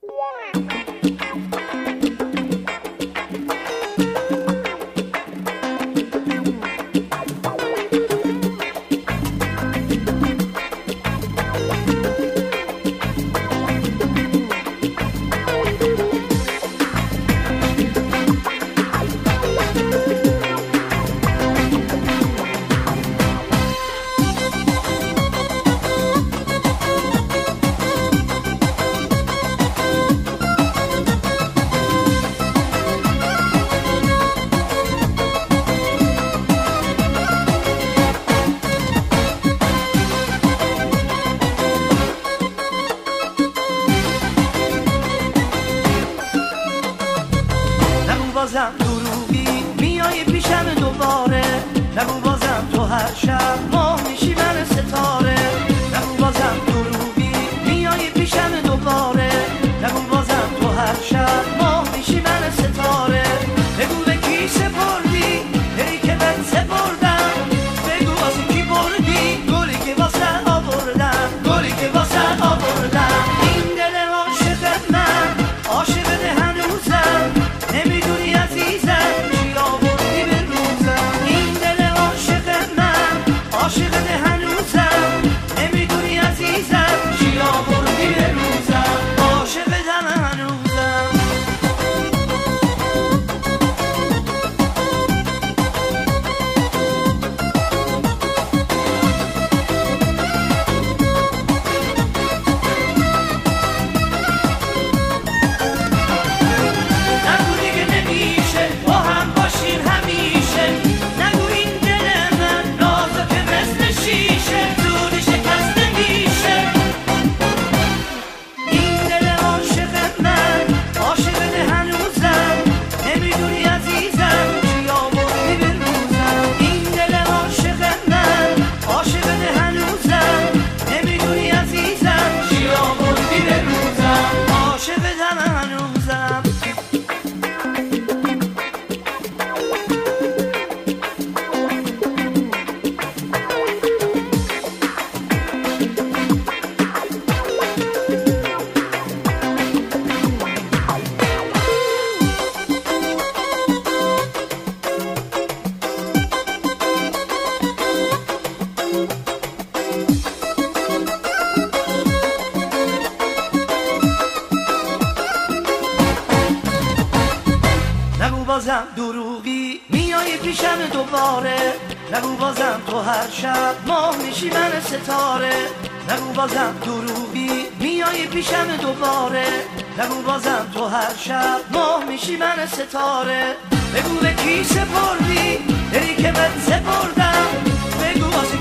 بازم دروغی میای پیشم دوباره، نگو بازم تو هر شب ماه میشی من ستاره. نگو بازم دروغی میای پیشم دوباره، نگو بازم تو هر شب ماه میشی من ستاره. بگو به کی سپردی دلی که من سپردم، بگو واسه کی بردی گلی که واسه آوردم، گلی که واسه آوردم. این دل عاشق من عاشق هنوزم، نمیدونی عزیزم چی آوردی به روزم. این دل عاشق من عاشق هنوزم، نمیدونی عزیزم چی آوردی به روزم. عاشق هنوزم. نگو بازم دروغی میای پیشم دوباره، نگو بازم تو هر شب ماه میشی من ستاره. نگو بازم دروغی میای پیشم دوباره، نگو بازم تو هر شب ماه میشی من ستاره. بگو به کی سپردی دلی که من سپردم، بگو واسه